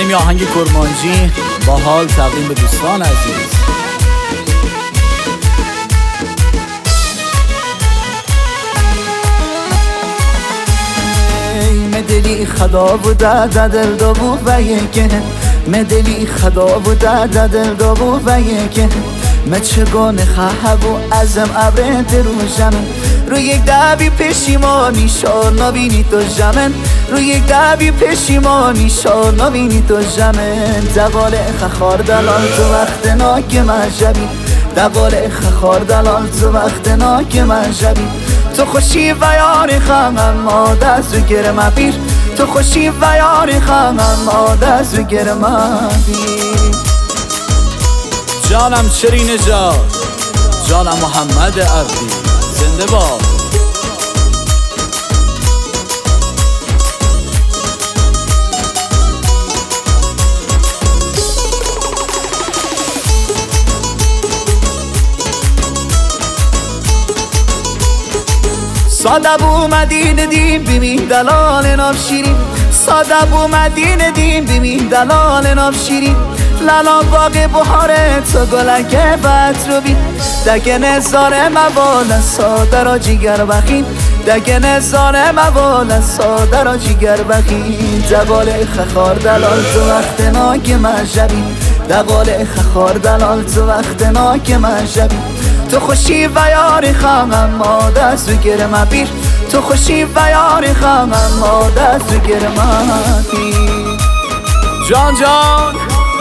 میشنویم یه آهنگ کرمانجی با حال تقدیم به دوستان عزیز. مدلی خدا بوده دل دو و یکه مدلی خدا بوده دل دو و یکه مچگان خواهبو ازم ابره دروژن روی یک دبی پشیمانی شان نبینی تو جمن روی یک دبی پشیمانی شان نبینی تو جمن دوال خخار دلال تو وقت ناک مجبی دوال خخار دلال تو وقت ناک مجبی تو خوشی و یاری خواهم ما دست و گرم بیر تو خوشی و یاری خواهم ما دست و گرم بیر جانم شرین نژاد، جانم محمد عبدی، زنده باد. ساده بو مدینه دیم بیمی دلال ناب شیرین ساده بو مدینه دیم بیمی دلال ناب شیرین لالا باغ بهاره تو گلک بط رو بین دگه نزاره موال ساده را جیگر بخین دگه نزاره موال ساده را جیگر بخین دوال خخار دلال تو وقت ناک مجبی دوال خخار دلال تو وقت ناک مجبی تو خوشی و یاری خواهم ما دست و گرم بیر تو خوشی و یاری خواهم ما دست و گرم بیر جان جان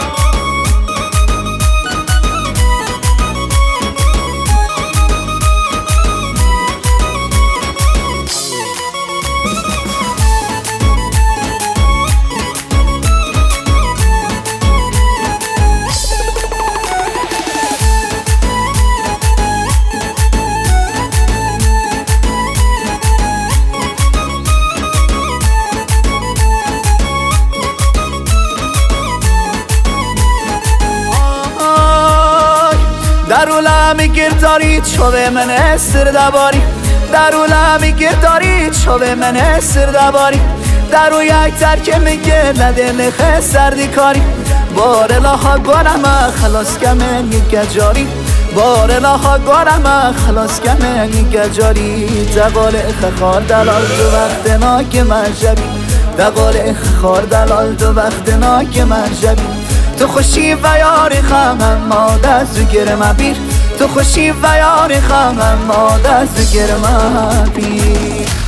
درولم گرداری چوه من استر دباری درولم گرداری چوه من استر دباری درو یک ترک میگه ندل خسردی کاری بار لاها گارم خلاص کمن یک گجاری بار لاها گارم خلاص کمن یک گجاری دوال خخار دلال تو وقت ناک مجبی دوال خخار دلال تو وقت ناک مجبی تو خوشی و یاری خواهم ما دست و گرم بیر تو خوشی و یاری خواهم ما دست و گرم بیر